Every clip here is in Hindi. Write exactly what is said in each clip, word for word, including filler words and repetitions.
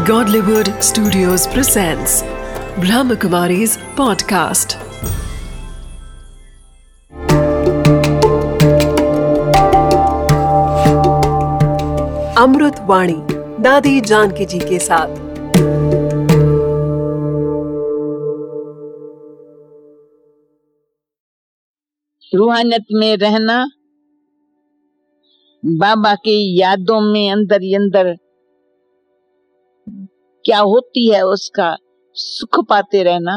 Godlywood Studios presents Brahmakumari's podcast. अमृत वाणी दादी जानकी जी के साथ। रूहानियत में रहना, बाबा की यादों में अंदर ही अंदर क्या होती है उसका सुख पाते रहना,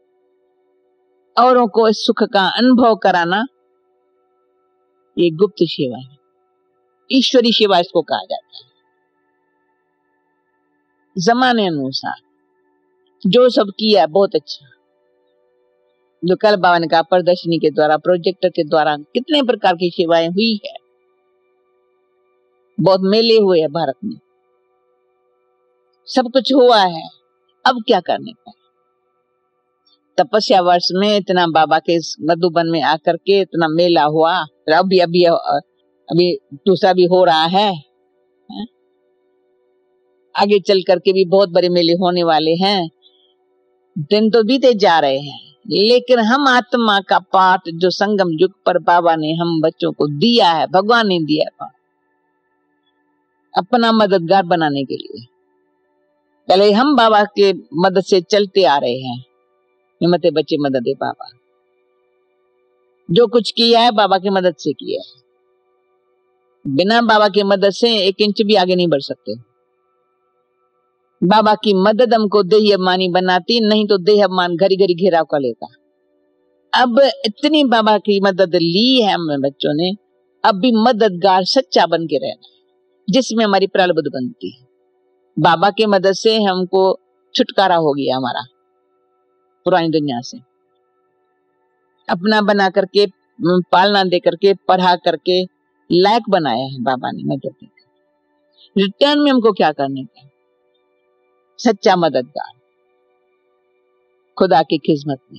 औरों को इस सुख का अनुभव कराना, ये गुप्त सेवा है। ईश्वरी सेवा इसको कहा जाता है। जमाने अनुसार जो सब किया है बहुत अच्छा। जो कल बाबा ने कहा प्रदर्शनी के द्वारा, प्रोजेक्टर के द्वारा कितने प्रकार की सेवाएं हुई है। बहुत मेले हुए हैं भारत में, सब कुछ हुआ है। अब क्या करने का? तपस्या वर्ष में इतना बाबा के मधुबन में आकर के इतना मेला हुआ, अभी अभी अभी दूसरा भी हो रहा है। आगे चल करके भी बहुत बड़े मेले होने वाले हैं। दिन तो बीते जा रहे हैं, लेकिन हम आत्मा का पाठ जो संगम युग पर बाबा ने हम बच्चों को दिया है, भगवान ने दिया है अपना मददगार बनाने के लिए। पहले हम बाबा के मदद से चलते आ रहे हैं। हिम्मते बच्चे मदद है बाबा। जो कुछ किया है बाबा की मदद से किया है। बिना बाबा की मदद से एक इंच भी आगे नहीं बढ़ सकते। बाबा की मदद हमको देह अभिमानी बनाती, नहीं तो देह अभिमान घड़ी घड़ी घेराव कर लेता। अब इतनी बाबा की मदद ली है हम बच्चों ने, अब भी मददगार सच्चा बन के रहना, जिसमें हमारी प्रलब्ध बनती है। बाबा की मदद से हमको छुटकारा हो गया हमारा पुरानी दुनिया से। अपना बना करके, पालना दे करके, पढ़ा करके लायक बनाया है बाबा ने मदद देकर। रिटर्न में हमको क्या करने का? सच्चा मददगार खुदा की खिदमत में।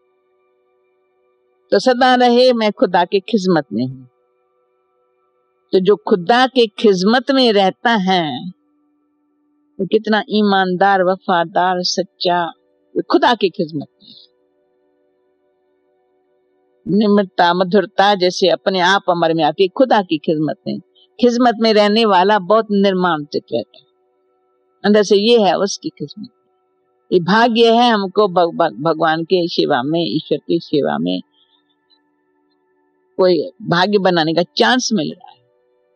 तो सदा रहे मैं खुदा की खिदमत में हूं। तो जो खुदा के खिदमत में रहता है वो कितना ईमानदार, वफादार, सच्चा, खुदा की खिदमत में। निम्रता, मधुरता जैसे अपने आप अमर में आती है, खुदा की खिदमत में। खिदमत में रहने वाला बहुत निर्माणित रहता है अंदर से। ये है उसकी खिदमत। ये भाग्य है हमको भगवान के सेवा में, ईश्वर की सेवा में कोई भाग्य बनाने का चांस मिल रहा है।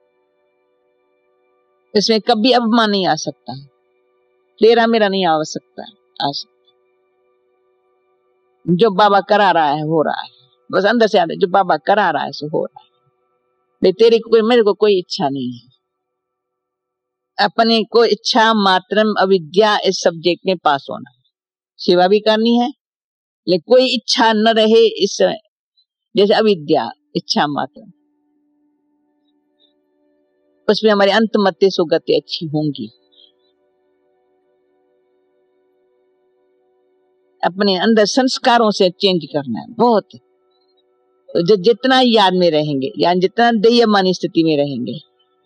इसमें कभी अपमान नहीं आ सकता, तेरा मेरा नहीं आ सकता, आ सकता। जो बाबा करा रहा है हो रहा है, बस अंदर से आता है। जो बाबा करा रहा है सो हो रहा है। तेरे को मेरे को कोई इच्छा नहीं है। अपने को इच्छा मात्रम अविद्या इस सब्जेक्ट में पास होना, सेवा भी करनी है, लेकिन कोई इच्छा न रहे इस जैसे अविद्या, इच्छा मात्रम, उसमें हमारी अंत मत्य सुगति अच्छी होंगी। अपने अंदर संस्कारों से चेंज करना है बहुत। जो जितना याद में रहेंगे, यानी जितना देयमानी स्थिति में रहेंगे,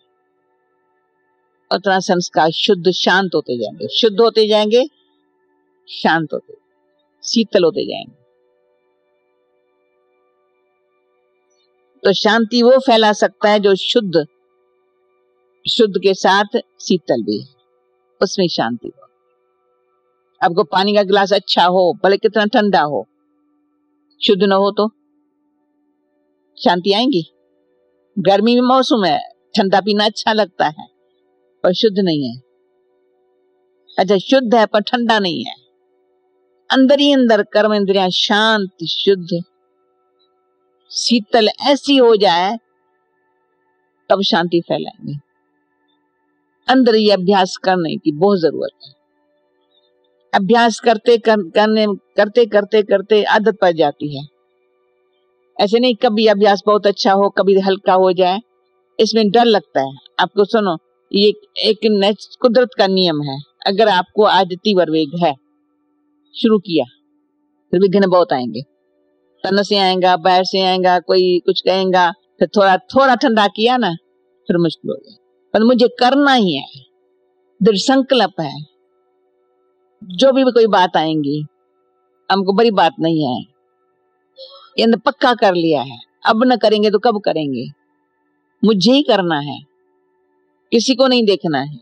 उतना संस्कार शुद्ध शांत होते जाएंगे, शुद्ध होते जाएंगे, शांत होते, शीतल होते जाएंगे। तो शांति वो फैला सकता है जो शुद्ध, शुद्ध के साथ शीतल भी है, उसमें शांति हो। आपको पानी का गिलास अच्छा हो, भले कितना ठंडा हो, शुद्ध न हो तो शांति आएंगी? गर्मी में मौसम है, ठंडा पीना अच्छा लगता है, पर शुद्ध नहीं है। अच्छा, शुद्ध है पर ठंडा नहीं है। अंदर ही अंदर कर्म इंद्रियां शांत, शुद्ध, शीतल ऐसी हो जाए तब शांति फैलाएंगे। अंदर ये अभ्यास करने की बहुत जरूरत है। अभ्यास करते कर, करने करते करते करते आदत पड़ जाती है। ऐसे नहीं कभी अभ्यास बहुत अच्छा हो, कभी हल्का हो जाए, इसमें डर लगता है। आपको सुनो, ये एक कुदरत का नियम है। अगर आपको आज तीव्र वेग है, शुरू किया, फिर विघ्न बहुत आएंगे। तन से आएगा, बाहर से आएगा, कोई कुछ कहेगा, फिर थोड़ा थोड़ा ठंडा किया ना, फिर मुश्किल हो गया। पर मुझे करना ही है, दृढ़ संकल्प है, जो भी कोई बात आएंगी हमको बड़ी बात नहीं है, ये पक्का कर लिया है, अब न करेंगे तो कब करेंगे, मुझे ही करना है, किसी को नहीं देखना है।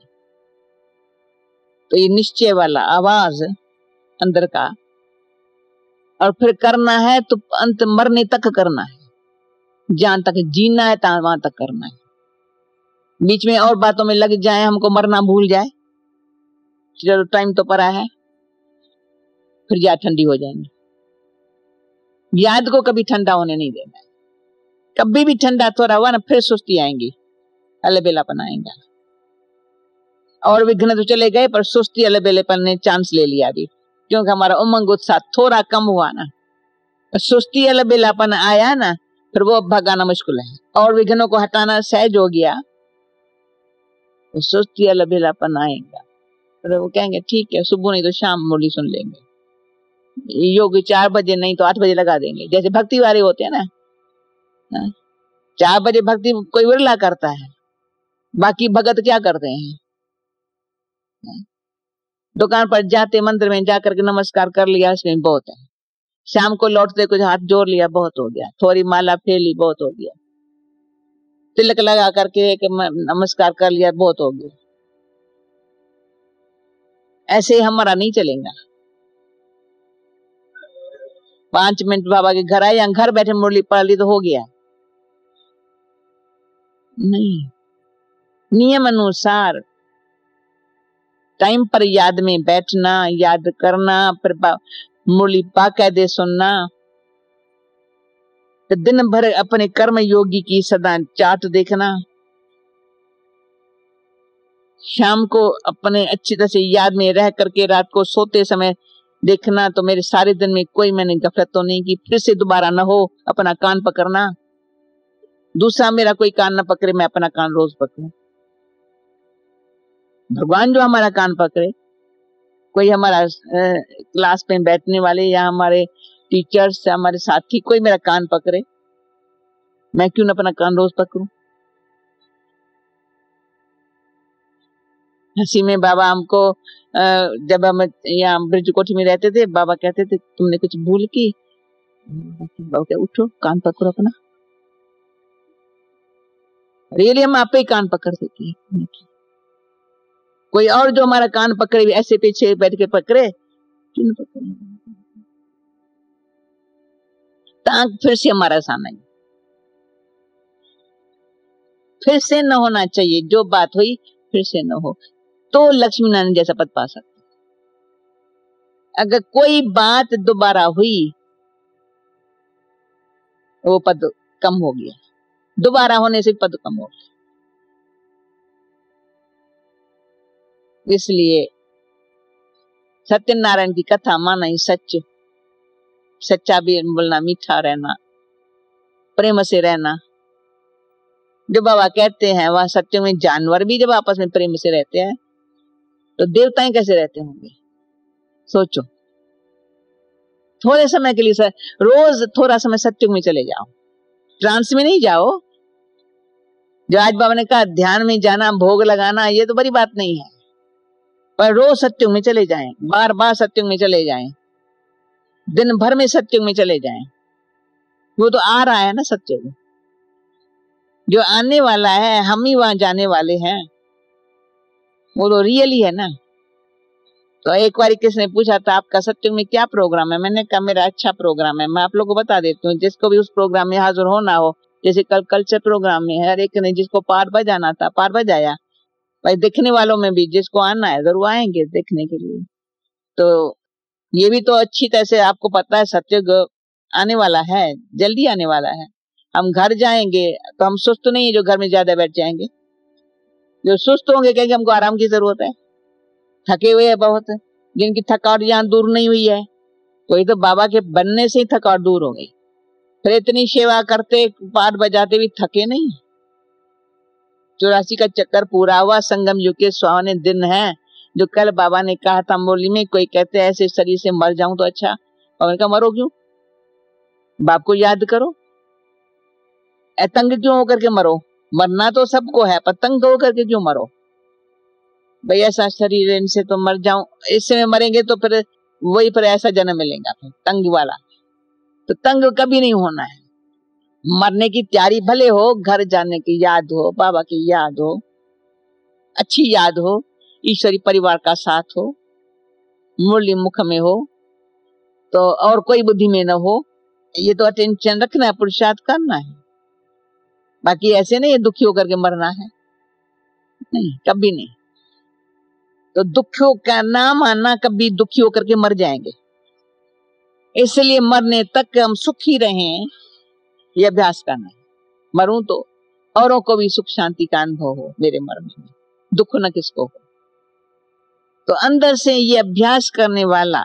तो ये निश्चय वाला आवाज अंदर का, और फिर करना है तो अंत मरने तक करना है, जहां तक जीना है वहां तक करना है। बीच में और बातों में लग जाए, हमको मरना भूल जाए, चलो टाइम तो पड़ा है, फिर याद ठंडी हो जाएंगी। याद को कभी ठंडा होने नहीं देना है, कभी भी ठंडा थोड़ा हुआ ना फिर सुस्ती आएंगी, अलबेलापन आएगा। और विघ्न तो चले गए पर सुस्ती अलबेलेपन ने चांस ले लिया अभी, क्योंकि हमारा उमंग उत्साह थोड़ा कम हुआ ना, सुस्ती अलबेलापन आया ना, फिर वो भगाना मुश्किल है। और विघ्नों को हटाना सहज हो गया, तो सुस्ती अलबेलापन आएगा, फिर वो कहेंगे ठीक है सुबह नहीं तो शाम मुरली सुन लेंगे, योग चार बजे नहीं तो आठ बजे लगा देंगे, जैसे भक्ति वाले होते हैं ना, चार बजे भक्ति कोई विरला करता है, बाकी भगत क्या करते हैं, दुकान पर जाते मंदिर में जाकर के नमस्कार कर लिया, इसमें बहुत है। शाम को लौटते कुछ हाथ जोड़ लिया, बहुत हो गया। थोड़ी माला फेली, बहुत हो गया। तिलक लगा करके एक नमस्कार कर लिया, बहुत हो गया। ऐसे ही हमारा नहीं चलेगा। पांच मिनट बाबा के घर आए या घर बैठे मुरली पढ़ ली तो हो गया, नहीं। नियम अनुसार टाइम पर याद में बैठना, याद करना, फिर मुरली बाकायदे सुनना, तो दिन भर अपने कर्म योगी की सदा चाट देखना, शाम को अपने अच्छी तरह से याद में रह करके रात को सोते समय देखना, तो मेरे सारे दिन में कोई मैंने गफलत तो नहीं की, फिर से दोबारा न हो, अपना कान पकड़ना, दूसरा मेरा कोई कान न पकड़े, मैं अपना कान रोज पकड़ूं। भगवान जो हमारा कान पकड़े, कोई हमारा क्लास में बैठने वाले या हमारे टीचर्स या हमारे साथी कोई मेरा कान पकड़े, मैं क्यों न अपना कान रोज पकड़ूं। हंसी में बाबा हमको, जब हम यहाँ ब्रिज कोठी में रहते थे, बाबा कहते थे तुमने कुछ भूल की, बाबा क्या उठो कान पकड़ो अपना, रियली हम आप ही कान पकड़ देते हैं। कोई और जो हमारा कान पकड़े ऐसे पीछे बैठ के पकड़े, क्यों न पकड़े, टांग फिर से हमारा सामना है, फिर से न होना चाहिए। जो बात हुई फिर से न हो, तो लक्ष्मी नारायण जैसा पद पा सकते। अगर कोई बात दोबारा हुई, वो पद कम हो गया, दोबारा होने से पद कम हो गया। इसलिए सत्यनारायण की कथा माना ही सच, सच्चा भी बोलना, मीठा रहना, प्रेम से रहना। जो बाबा कहते हैं वह सत्य में, जानवर भी जब आपस में प्रेम से रहते हैं तो देवताएं कैसे रहते होंगे, सोचो। थोड़े समय के लिए सर, रोज थोड़ा समय सत्युग में चले जाओ, ट्रांस में नहीं जाओ। जो आज बाबा ने कहा ध्यान में जाना, भोग लगाना, ये तो बड़ी बात नहीं है, पर रोज सत्युग में चले जाएं, बार बार सत्युग में चले जाएं, दिन भर में सत्युग में चले जाएं। वो तो आ रहा है ना सत्युग, जो आने वाला है, हम ही वहां जाने वाले हैं, वो तो रियल ही है ना। तो एक बार किसने पूछा था आपका सत्युग में क्या प्रोग्राम है, मैंने कहा मेरा अच्छा प्रोग्राम है, मैं आप लोगों को बता देती हूँ, जिसको भी उस प्रोग्राम में हाजिर होना हो, जैसे कल कल्चर प्रोग्राम में हर एक ने जिसको पार बजाना था पार बजाया, भाई देखने वालों में भी जिसको आना है जरूर आएंगे देखने के लिए। तो ये भी तो अच्छी तरह से आपको पता है सत्युग आने वाला है, जल्दी आने वाला है। हम घर जाएंगे तो हम सुस्त नहीं है जो घर में ज्यादा बैठ जाएंगे, जो सुस्त होंगे कहेंगे हमको आराम की जरूरत है, थके हुए हैं बहुत, जिनकी थकावट यहाँ दूर नहीं हुई है, तो ये तो बाबा के बनने से ही थकावट दूर हो गई। फिर इतनी सेवा करते पाठ बजाते भी थके नहीं। चौरासी का चक्कर पूरा हुआ, संगम युग के सुहावने दिन है, जो कल बाबा ने कहा था मुरली में, कोई कहते हैं ऐसे शरीर से मर जाऊं तो अच्छा, और उनका मरो क्यों, बाप को याद करो, तंग क्यों होकर के मरो, मरना तो सबको है पर तंग होकर के क्यों मरो। भाई ऐसा शरीर है, इनसे तो मर जाऊं, इससे में मरेंगे तो फिर वही पर ऐसा जन्म मिलेगा, फिर तंग वाला। तो तंग कभी नहीं होना है। मरने की तैयारी भले हो, घर जाने की याद हो, बाबा की याद हो, अच्छी याद हो, ईश्वरी परिवार का साथ हो, मुरली मुख में हो, तो और कोई बुद्धि में न हो, ये तो अटेंशन रखना है, पुरुषार्थ करना है। बाकी ऐसे नहीं दुखी होकर के मरना है, नहीं, कभी नहीं। तो दुखियों का नाम आना, कभी दुखी होकर के मर जाएंगे। इसलिए मरने तक हम सुखी रहें, ये अभ्यास करना है। मरूं तो औरों को भी सुख शांति का अनुभव हो, मेरे मरने में दुख न किसको हो। तो अंदर से ये अभ्यास करने वाला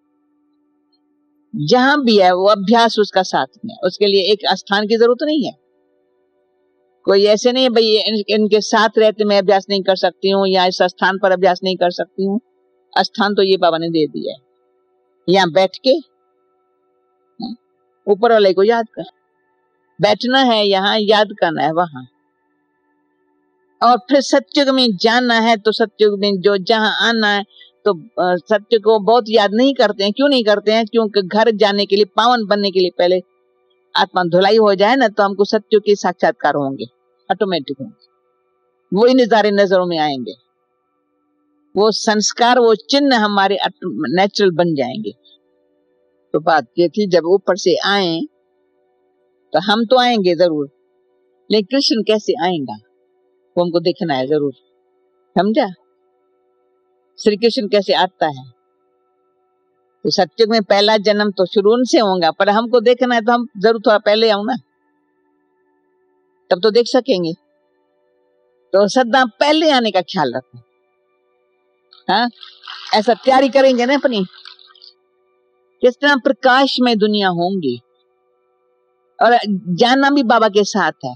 जहां भी है, वो अभ्यास उसका साथ में, उसके लिए एक स्थान की जरूरत नहीं है। कोई ऐसे नहीं है भाई इन, इनके साथ रहते मैं अभ्यास नहीं कर सकती हूँ, या इस स्थान पर अभ्यास नहीं कर सकती हूँ। स्थान तो ये बाबा ने दे दिया है, यहाँ बैठ के ऊपर वाले को याद कर, बैठना है यहाँ, याद करना है वहां। और फिर सत्युग में जाना है, तो सत्युग में जो जहां आना है, तो सत्य को बहुत याद नहीं करते हैं। क्यों नहीं करते हैं? क्योंकि घर जाने के लिए, पावन बनने के लिए पहले आत्मा धुलाई हो जाए ना, तो हमको सत्य के साक्षात्कार होंगे, ऑटोमेटिक होंगे, वही नजारे नजरों में आएंगे, वो संस्कार, वो चिन्ह हमारे नेचुरल बन जाएंगे। तो बात ये थी, जब ऊपर से आए तो हम तो आएंगे जरूर, लेकिन कृष्ण कैसे आएगा वो हमको देखना है जरूर, समझा? श्री कृष्ण कैसे आता है? तो सत्युग में पहला जन्म तो शुरू उनसे होगा, पर हमको देखना है तो हम जरूर थोड़ा पहले आऊं ना, तब तो देख सकेंगे। तो सदा पहले आने का ख्याल रखो, हाँ, ऐसा तैयारी करेंगे ना अपनी, किस तरह प्रकाश में दुनिया होंगी। और जाना भी बाबा के साथ है,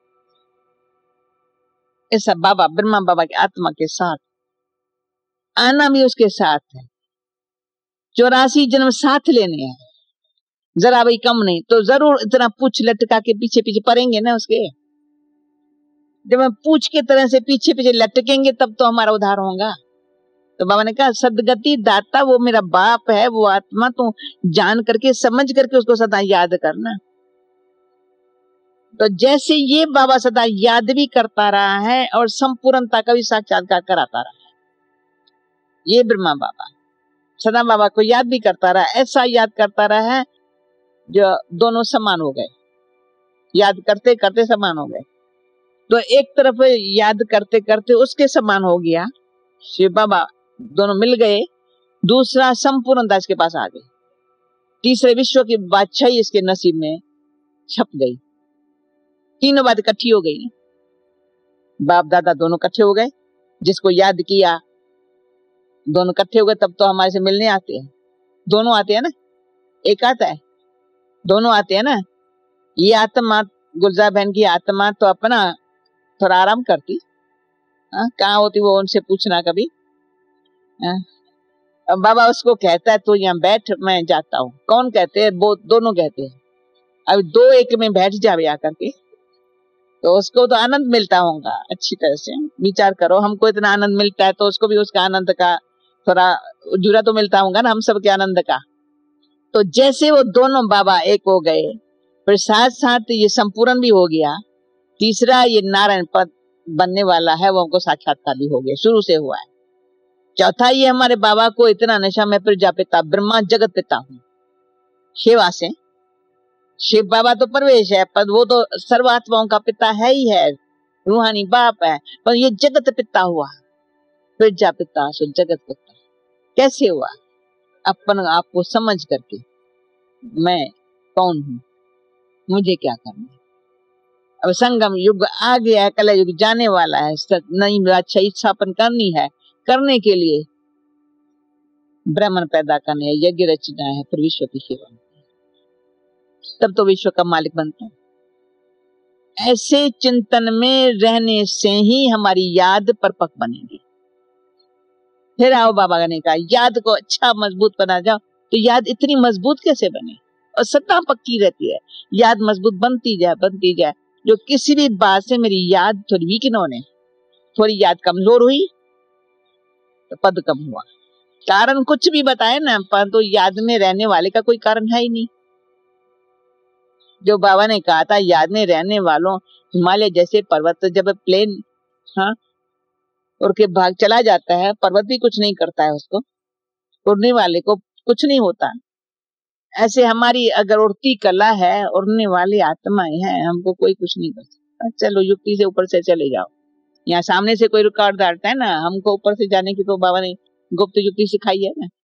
ऐसा बाबा ब्रह्मा बाबा की आत्मा के साथ, आना भी उसके साथ है। चौरासी जन्म साथ लेने हैं, जरा भाई कम नहीं, तो जरूर इतना पूछ लटका के पीछे पीछे पड़ेंगे ना उसके। जब हम पूछ के तरह से पीछे पीछे लटकेंगे तब तो हमारा उद्धार होगा। तो बाबा ने कहा सदगति दाता वो मेरा बाप है, वो आत्मा, तो जान करके समझ करके उसको सदा याद करना। तो जैसे ये बाबा सदा याद भी करता रहा है और संपूर्णता का भी साक्षात्कार कराता रहा है, ये ब्रह्मा बाबा सदा बाबा को याद भी करता रहा, ऐसा याद करता रहा है जो दोनों समान हो गए, याद करते करते समान हो गए। तो एक तरफ याद करते करते उसके समान हो गया शिव बाबा, दोनों मिल गए। दूसरा संपूर्णता इसके पास आ गई, तीसरे विश्व की बादशाही इसके नसीब में छप गई। तीनों बात इकट्ठी हो गई, बाप दादा दोनों इकट्ठे हो गए, जिसको याद किया दोनों इकट्ठे हो गए। तब तो हमारे से मिलने आते हैं, दोनों आते हैं ना, एक आता है, दोनों आते हैं ना। ये आत्मा गुलजार बहन की आत्मा तो अपना थोड़ा आराम करती, कहाँ होती वो उनसे पूछना कभी। अब बाबा उसको कहता है तो यहाँ बैठ, मैं जाता हूँ। कौन कहते हैं? वो दोनों कहते हैं। अब दो एक में बैठ जावे आकर के, तो उसको तो आनंद मिलता होगा। अच्छी तरह से विचार करो, हमको इतना आनंद मिलता है तो उसको भी उसका आनंद का थोड़ा जुड़ा तो मिलता होगा ना, हम सबके आनंद का। तो जैसे वो दोनों बाबा एक हो गए, फिर साथ साथ ये संपूर्ण भी हो गया। तीसरा ये नारायण पद बनने वाला है, वो हमको साक्षात्कार भी हो गया, शुरू से हुआ है। चौथा ये हमारे बाबा को इतना नशा में प्रजापिता ब्रह्मा जगत पिता हूँ, शिवा से। शिव बाबा तो परवेश है, पर वो तो सर्वात्माओं का पिता है ही है, रूहानी बाप है, पर ये जगत पिता हुआ, प्रजापिता सो जगत पिता। कैसे हुआ? अपन आपको समझ करके, मैं कौन हूँ, मुझे क्या करना। अब संगम युग आ गया है, कल युग जाने वाला है, नई बादशाही स्थापन करनी है। करने के लिए ब्राह्मण पैदा करने है, यज्ञ रचना है, फिर विश्व की सेवा, तब तो विश्व का मालिक बनता है। ऐसे चिंतन में रहने से ही हमारी याद परपक बनेगी। फिर आओ बाबा ने कहा याद को अच्छा मजबूत बना जाओ, तो याद इतनी मजबूत कैसे बने? और सदा पक्की रहती है, याद मजबूत बनती जाए बनती जाए। जो किसी भी बात से मेरी याद थोड़ी वीक न होने, थोड़ी याद कमजोर हुई तो पद कम हुआ। कारण कुछ भी बताए ना, परंतु याद में रहने वाले का कोई कारण है ही नहीं। जो बाबा ने कहा था, याद में रहने वालों, हिमालय जैसे पर्वत जब प्लेन हाँ उड़ के भाग चला जाता है, पर्वत भी कुछ नहीं करता है उसको, उड़ने वाले को कुछ नहीं होता। ऐसे हमारी अगर उड़ती कला है, उड़ने वाली आत्माएं हैं, हमको कोई कुछ नहीं कर सकता। चलो युक्ति से ऊपर से चले जाओ। यहाँ सामने से कोई रुकावट डालता है ना, हमको ऊपर से जाने की तो बाबा ने गुप्त युक्ति सिखाई है ना।